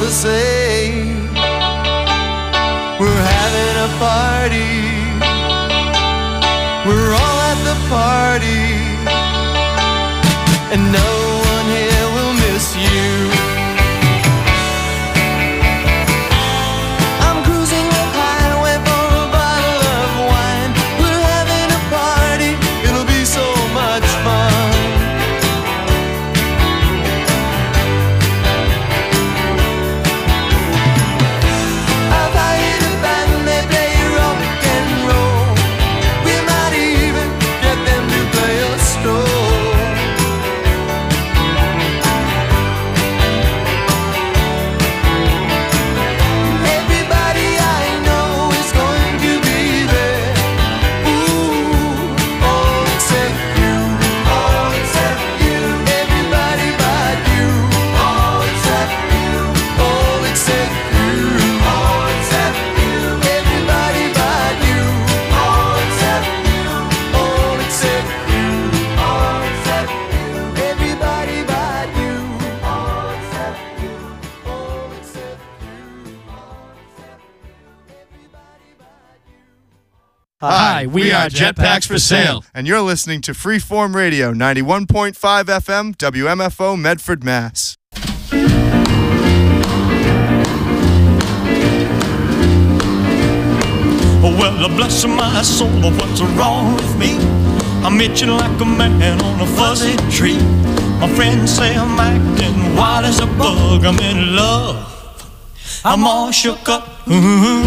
the same. We're having a party. We're all at the party, and no one here will miss you. I'm cruising up highway for a bottle of wine. We're having a party, it'll be so much fun. I've hired a band, they play rock and roll. We might even get them to play a stroll. Everybody I know is going to be there. Ooh, all except you. All except you. Everybody but you. All except you. All except you. All except you. Everybody but you. All except you. All except you. All except you. Everybody but you. All except you. All except you. Everybody but you. Hi, we are Jetpacks for Sale. And you're listening to Freeform Radio, 91.5 FM, WMFO, Medford, Mass. Well, bless my soul, what's wrong with me? I'm itching like a man on a fuzzy tree. My friends say I'm acting wild as a bug. I'm in love. I'm all shook up. Ooh,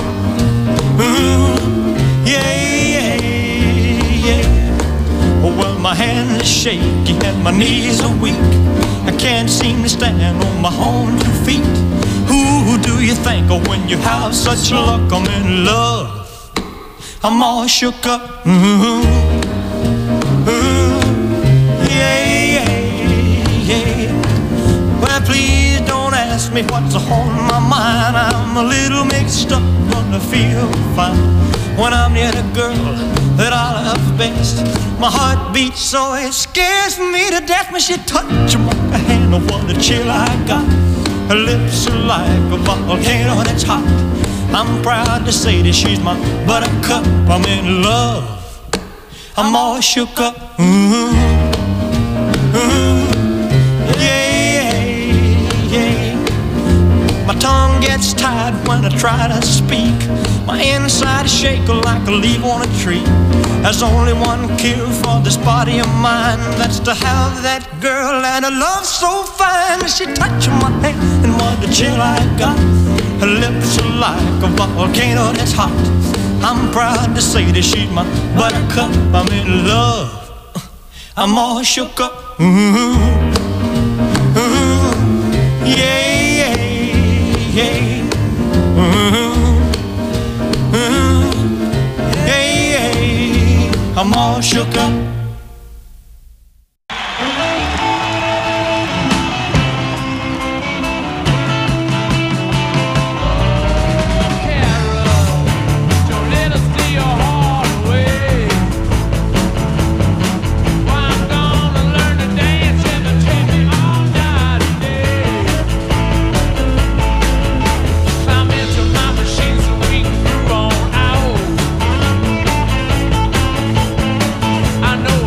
ooh, yeah, yeah, yeah. Well, my hands are shaky and my knees are weak. I can't seem to stand on my own 2 feet. Who do you think of when you have such luck? I'm in love. I'm all shook up. Ooh, ooh, yeah, yeah, yeah. Well, please don't ask me what's on my mind. I'm a little mixed up, but I feel fine when I'm near the girl that I love best. My heart beats so it scares me to death when she touches my hand. Oh, what a chill I got. Her lips are like a volcano that's hot. I'm proud to say that she's my buttercup. I'm in love. I'm all shook up. Ooh, ooh, yeah, yeah. My tongue gets tied when I try to speak. My inside is shaking like a leaf on a tree. There's only one cure for this body of mine. That's to have that girl and a love so fine. She touched my hand and what a chill I got. Her lips are like a volcano that's hot. I'm proud to say that she's my buttercup. I'm in love. I'm all shook up. Ooh, ooh, yeah, yeah, yeah. Ooh, ooh, yeah, yeah. I'm all shook up. I know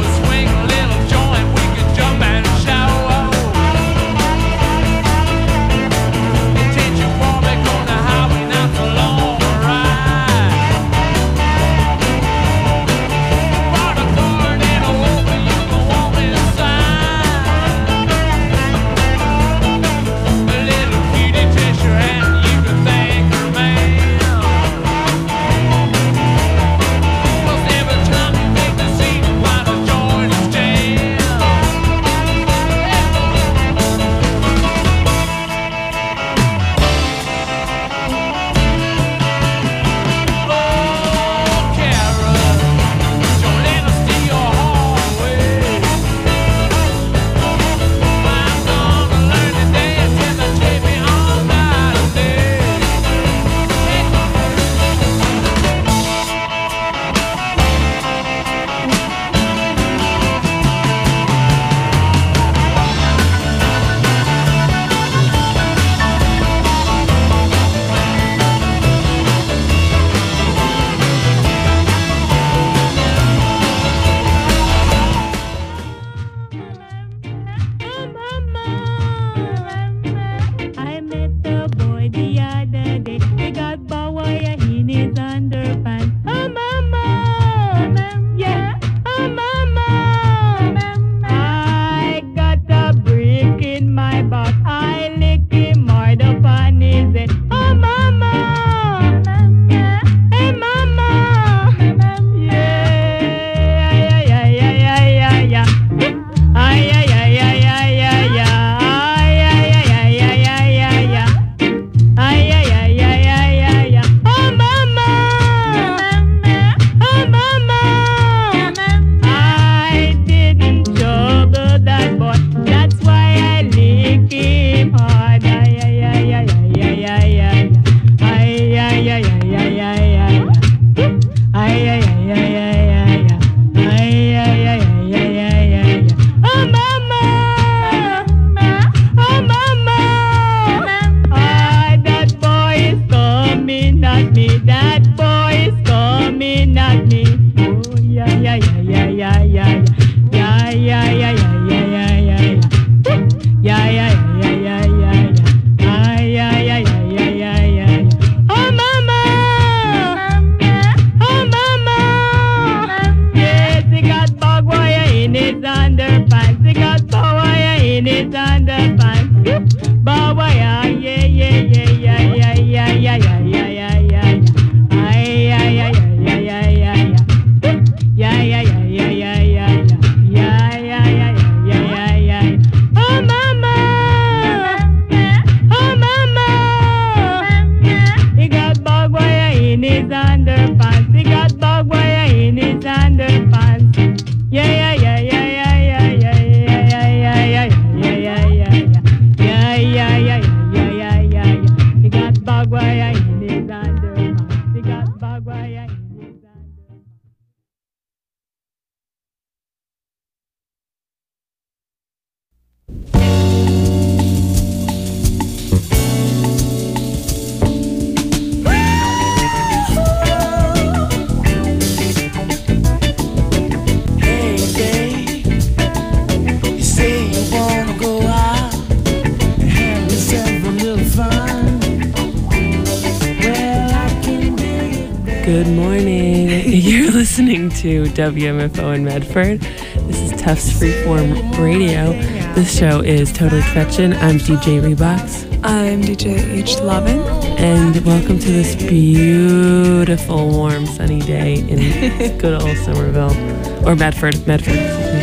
Good morning. You're listening to WMFO in Medford. This is Tufts Freeform Radio. This show is Totally Fetchin'. I'm DJ Reeboks. I'm DJ H. Lovin. And welcome to this beautiful, warm, sunny day in good old Somerville. Or Medford. Medford.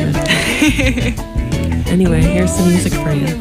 Anyway, here's some music for you.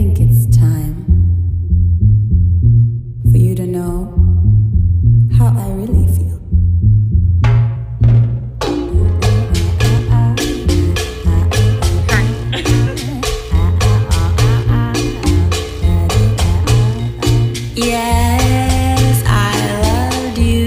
think it's time for you to know how I really feel. Yes, I loved you.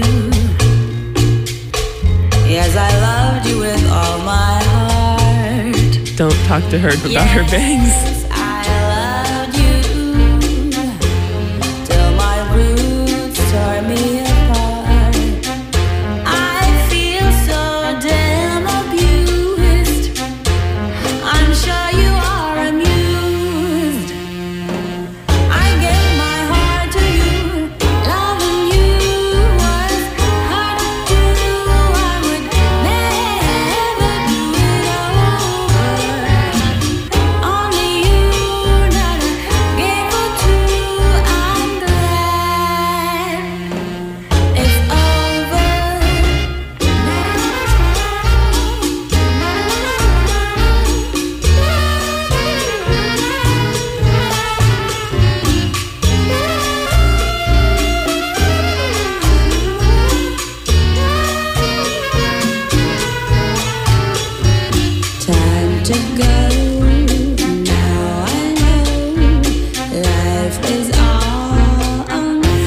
Yes, I loved you with all my heart. Don't talk to her about her bangs. Yes, I loved you till my roots tore me apart. I feel so damn abused. I'm sure you are amused. I gave my heart to you. Loving you was hard to do. I would never do it over. Only you that I gave her to. I'm glad it's over Time to go. Now I know life is all on you.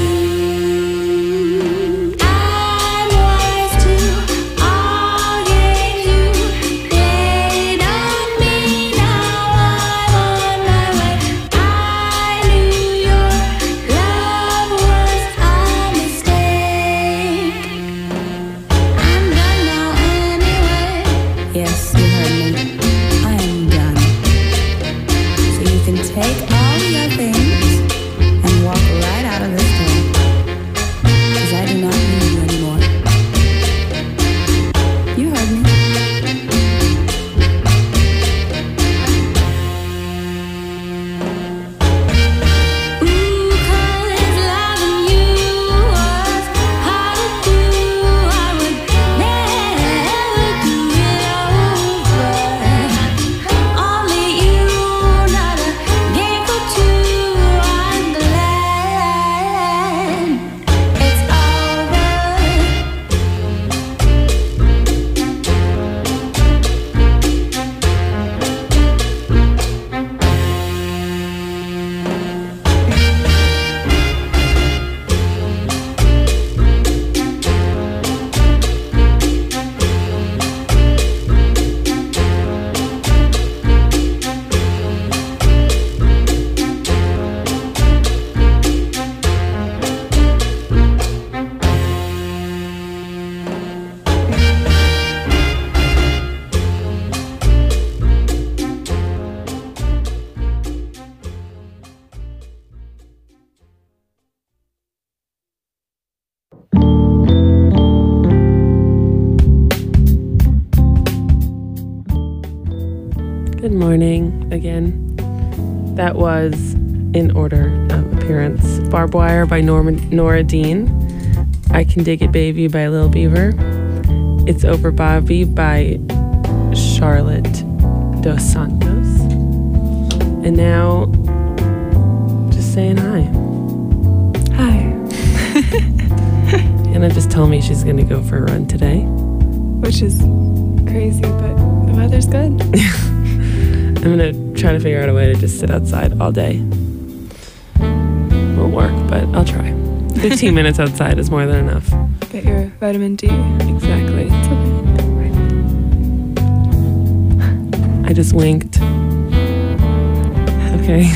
I'm wise to all games you played on me. Now I'm on my way. I knew your love was a mistake. I'm done now anyway. Yes, you heard me. I am done. So you can take all your things and walk right out of this door. 'Cause I do not need you anymore. You heard me. Ooh, 'cause loving you was hard to do. I would never do it over. Only you not a game for two. I'm glad it's over. Good morning again. That was, in order of appearance, Barbed Wire by Nora Dean, I Can Dig It Baby by Lil Beaver, It's Over Bobby by Charlotte Dos Santos, and now just saying hi. Hi. Anna just told me she's going to go for a run today. Which is crazy, but the weather's good. I'm going to try to figure out a way to just sit outside all day. Won't work, but I'll try. 15 minutes outside is more than enough. Get your vitamin D. Exactly. It's okay. I just winked. Okay.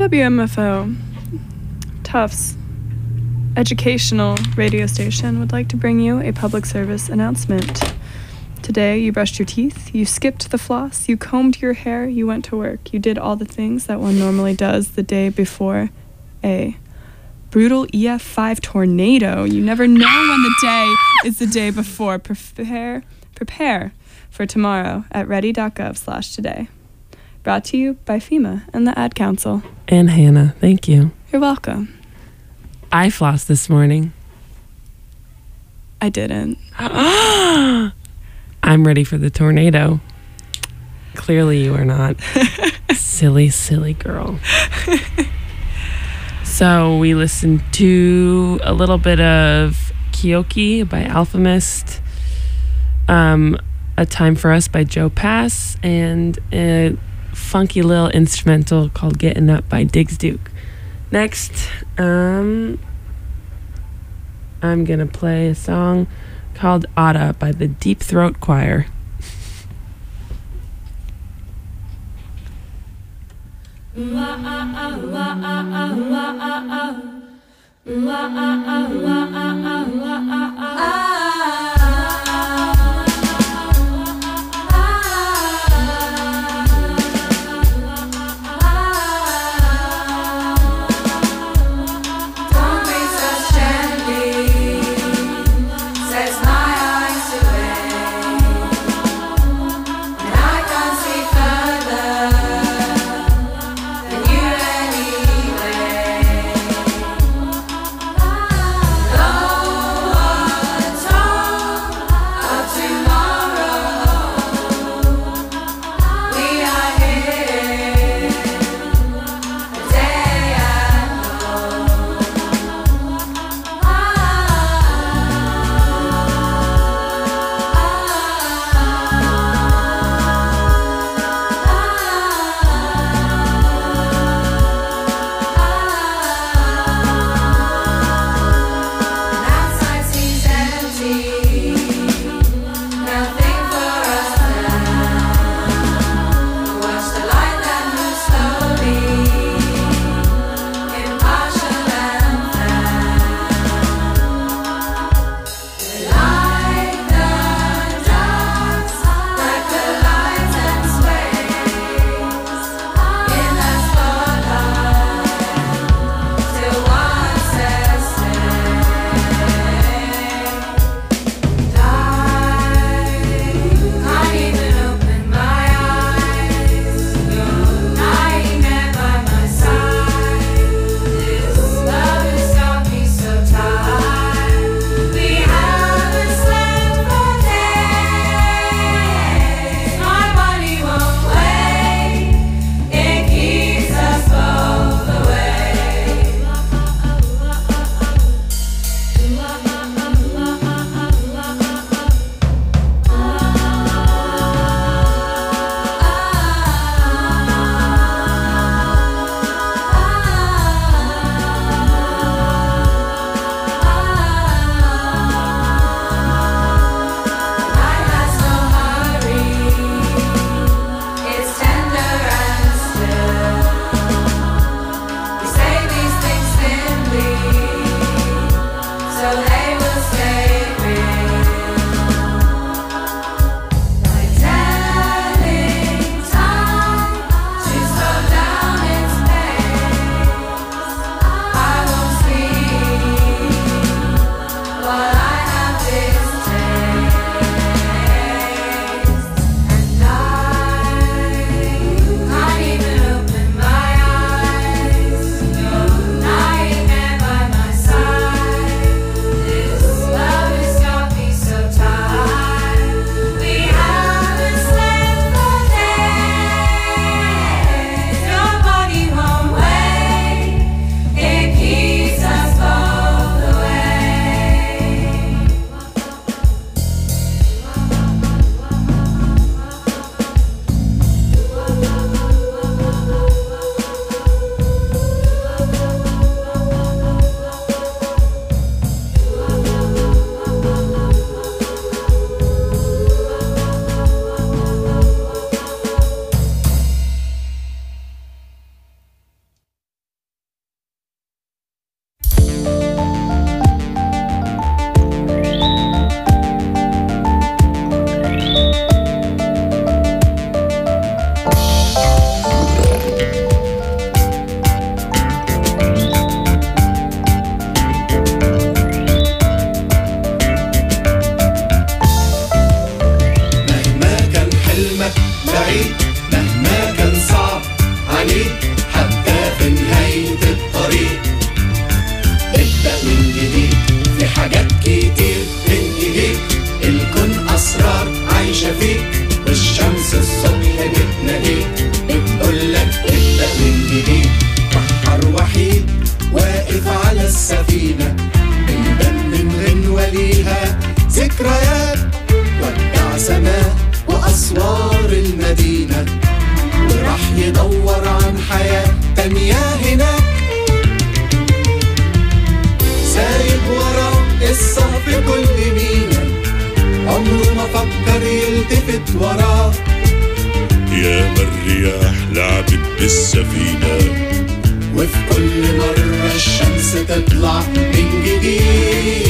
WMFO, Tufts educational radio station, would like to bring you a public service announcement. Today, you brushed your teeth, you skipped the floss, you combed your hair, you went to work. You did all the things that one normally does the day before a brutal EF5 tornado. You never know when the day is the day before. Prepare for tomorrow at ready.gov/today. Brought to you by FEMA and the Ad Council. And Hannah, thank you. You're welcome. I flossed this morning. I didn't. I'm ready for the tornado. Clearly you are not. Silly, silly girl. So we listened to a little bit of Kyoki by Alchemist, A Time for Us by Joe Pass, and a funky little instrumental called Getting Up by Diggs Duke. Next, I'm gonna play a song called Ada by the Deep Throat Choir. Anyway, مهما كان صعب عليك حتى في نهاية الطريق ابدأ من جديد في حاجات كتير من ايديك الكون أسرار عايشة فيك والشمس الصبح بتناديك بتقولك ابدأ من جديد بحر وحيد واقف على السفينة بنبن غنوة ليها ذكريات ودع سماء وأسوار المدينة وراح يدور عن حياة تانية هناك سايب وراه قصة في كل مينا عمره ما فكر يلتفت وراه يا الرياح لعبت بالسفينة وفي كل مرة الشمس تطلع من جديد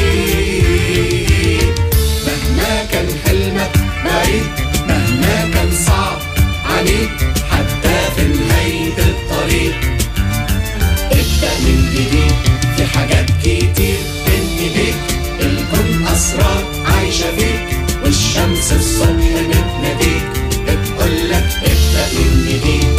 مهما كان حلمك بعيد مهما كان صعب عليك حتى في نهاية الطريق ابدأ من جديد في حاجات كتير بين ايديك الكون أسرار عايشة فيك والشمس الصبح بتناديك بتقولك ابدأ من جديد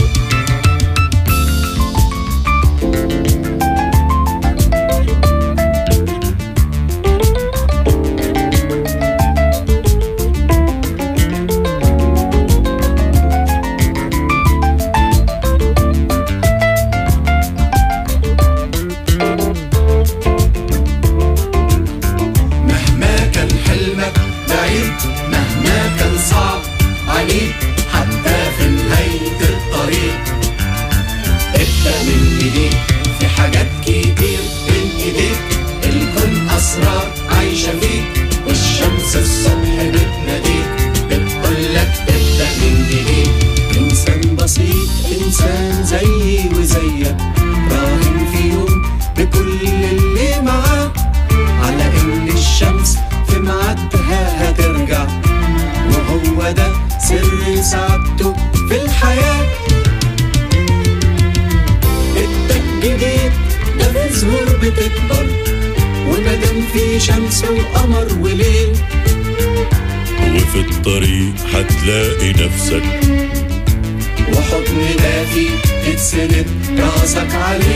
شمس وقمر وليل وفي الطريق هتلاقي نفسك وحضن دافي تتسند راسك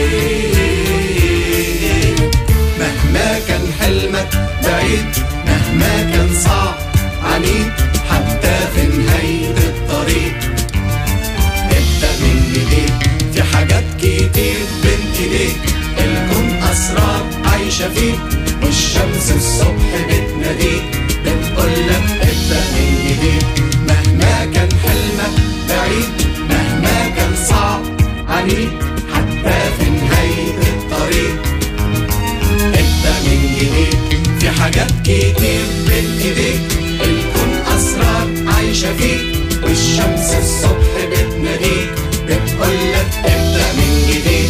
عليه مهما كان حلمك بعيد مهما كان صعب عليك حتى في نهاية الطريق ابدأ من جديد في حاجات كتير بين ايديك الكون أسرار عايشة فيك والشمس الصبح بتناديك بتقولك ابدأ من جديد مهما كان حلمك بعيد مهما كان صعب عليك حتى في نهاية الطريق ابدأ من جديد في حاجات كتير بين ايديك الكون أسرار عايشة فيك والشمس الصبح بتناديك بتقولك ابدأ من جديد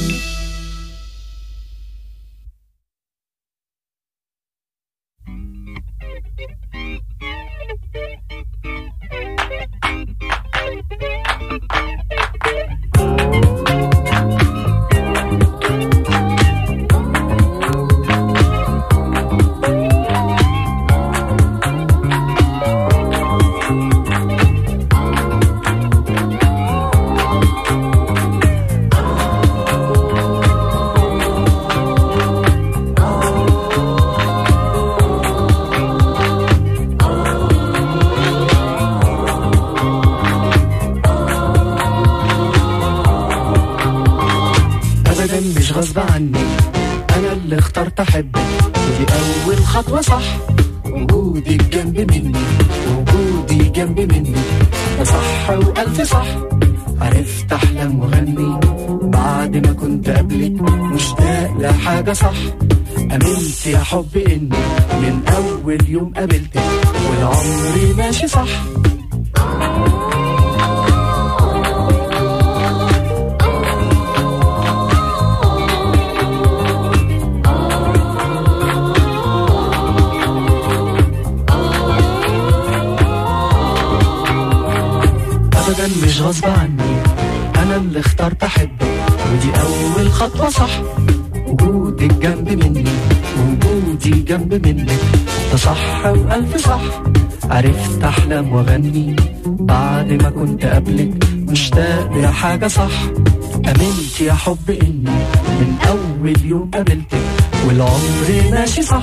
غصب عني أنا اللي اخترت أحبك ودي أول خطوة صح وجودك جنب مني وجودي جنب مني ده صح وألف صح عرفت أحلم وغني بعد ما كنت قبلك مشتاق لحاجة صح أمنت يا حب إني من أول يوم قابلتك والعمر ماشي صح مش غصب عني أنا اللي اخترت أحبك ودي أول خطوة صح وجودك جنب مني وجودي جنب منك ده صح وألف صح عرفت أحلم وأغني بعد ما كنت قبلك مشتاق لحاجة صح. أمنت يا حب إني من أول يوم قابلتك والعمر ماشي صح.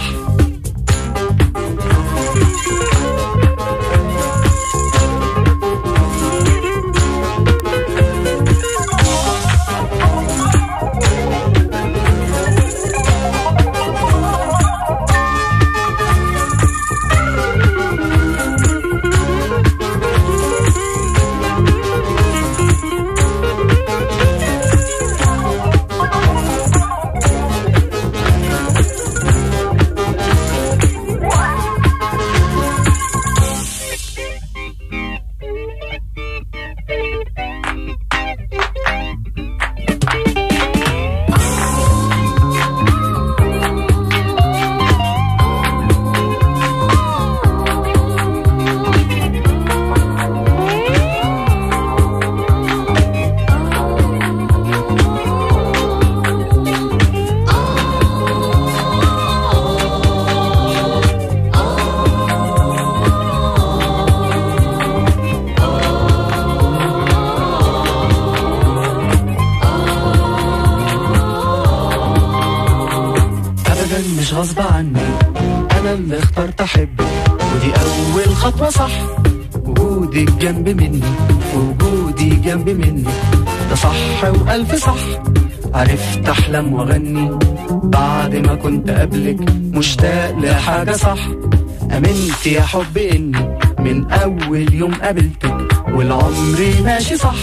غصب عني أنا اللي اخترت أحبك ودي أول خطوة صح. وجودك جنب مني وجودي جنب مني ده صح وألف صح. عرفت أحلم وأغني بعد ما كنت قبلك مشتاق لحاجة صح. أمنت يا حب إني من أول يوم قابلتك والعمر ماشي صح.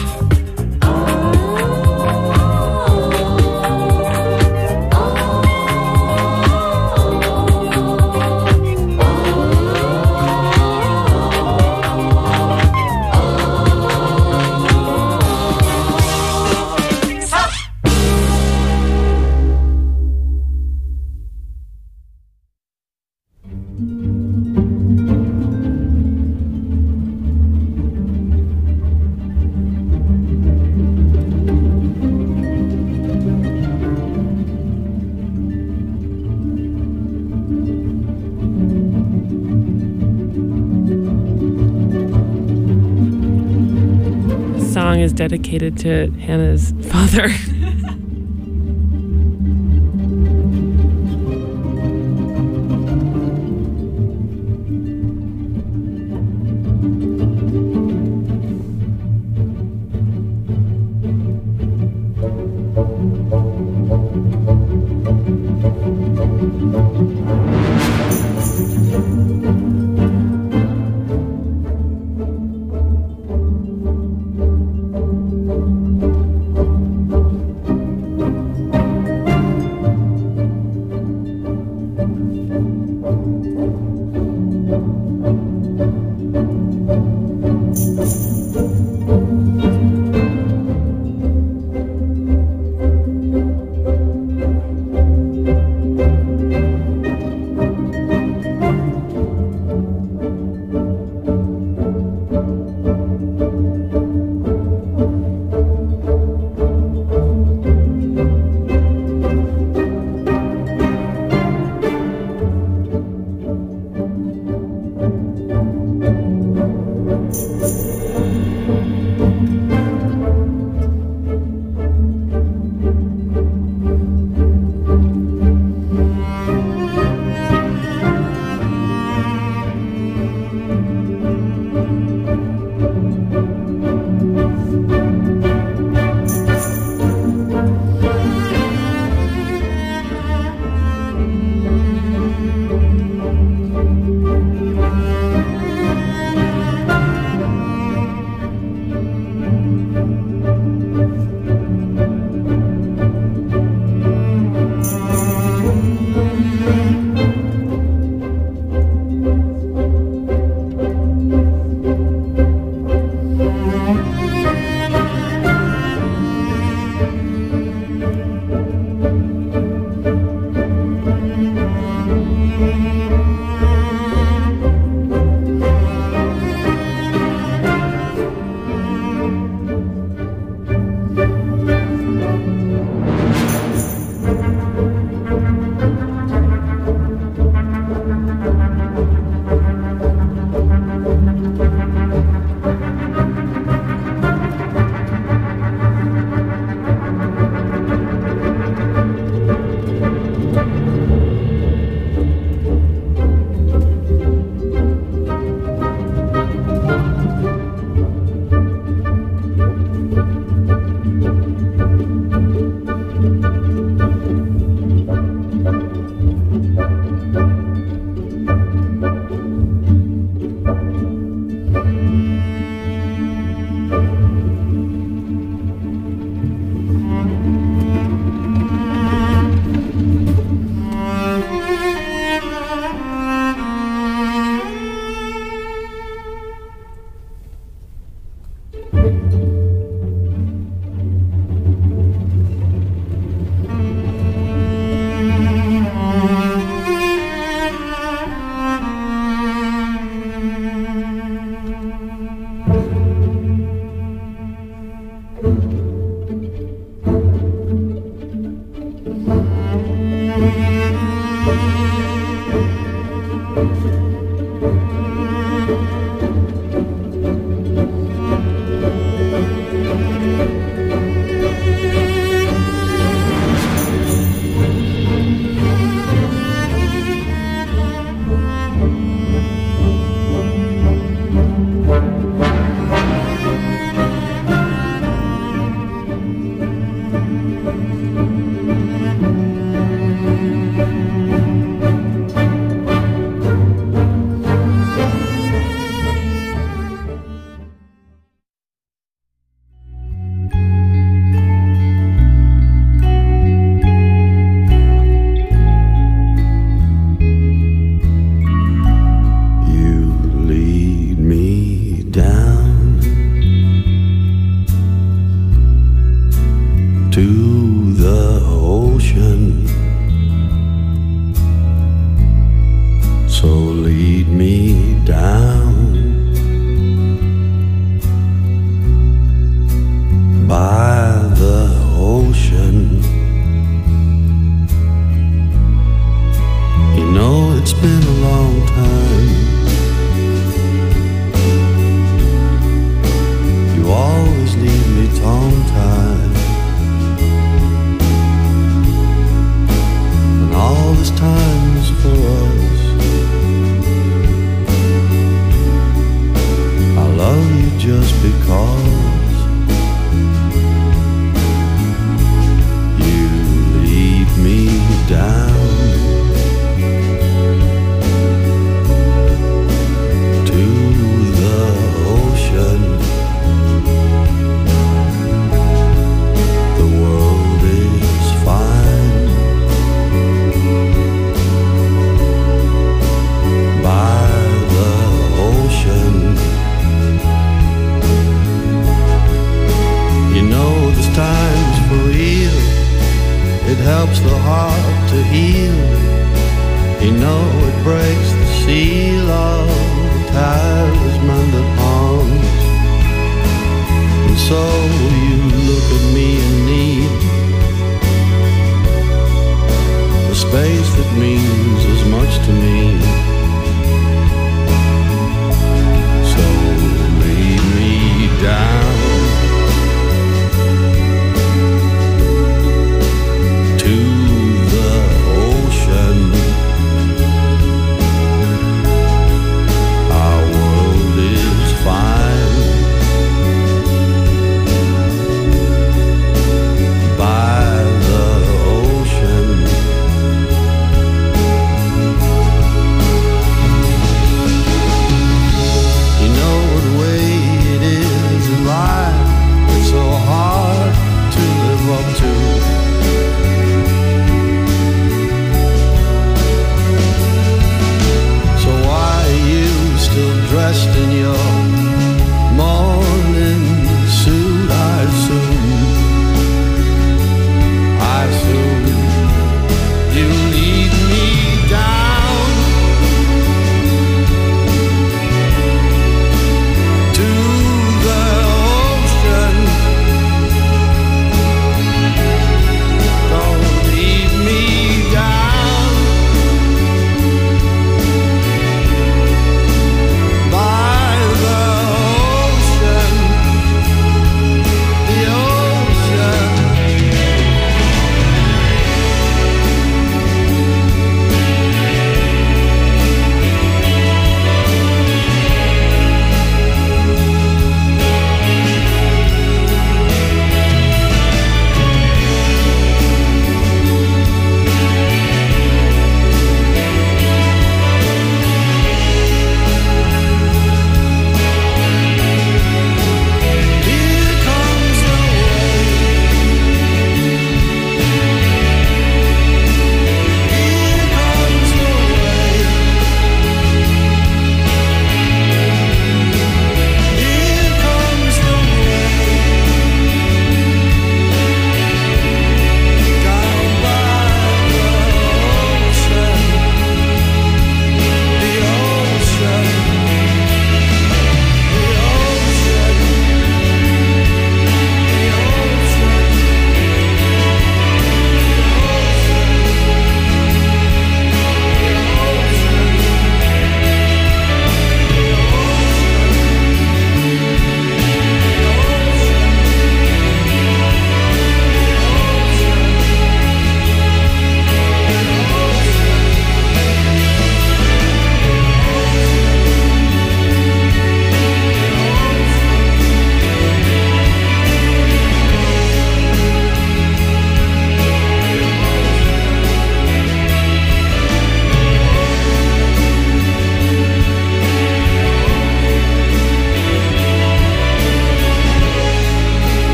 Is dedicated to Hannah's father.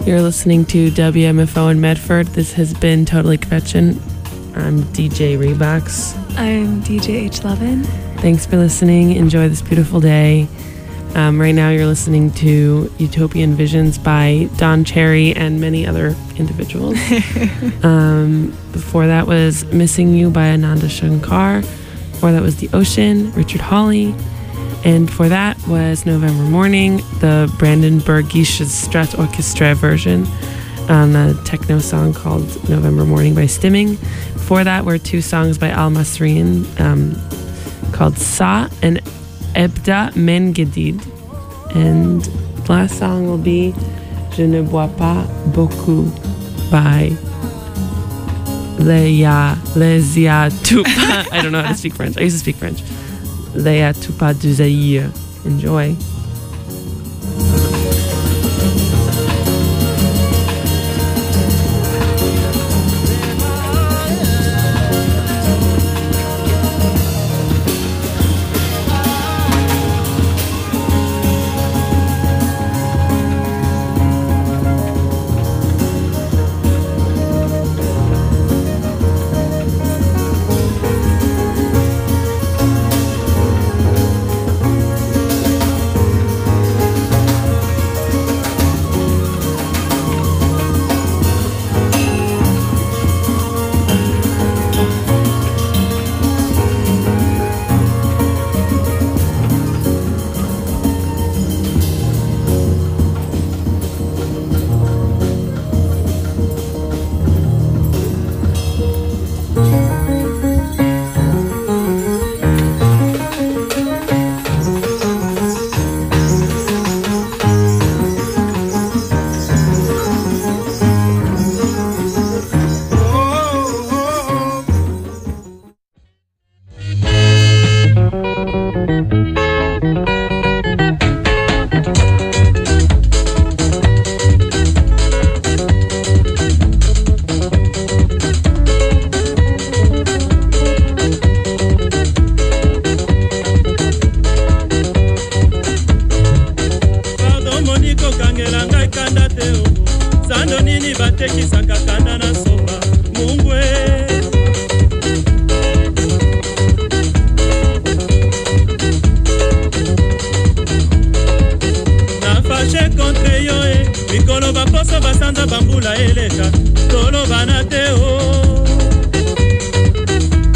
You're listening to WMFO in Medford. This has been Totally Gretchen. I'm DJ Reeboks. I'm DJ H. Levin. Thanks for listening. Enjoy this beautiful day. Right now you're listening to Utopian Visions by Don Cherry and many other individuals. Before that was Missing You by Ananda Shankar. Before that was The Ocean, Richard Hawley. And before that was November Morning, the Brandenburgische Strat Orchestra version on a techno song called November Morning by Stimming. Before that were two songs by Al Masrian called Sa and Ebda Men Gedid. And the last song will be Je ne bois pas beaucoup by Leia Tupa. I don't know how to speak French. I used to speak French. Leia Tupa du Zaïre. Enjoy.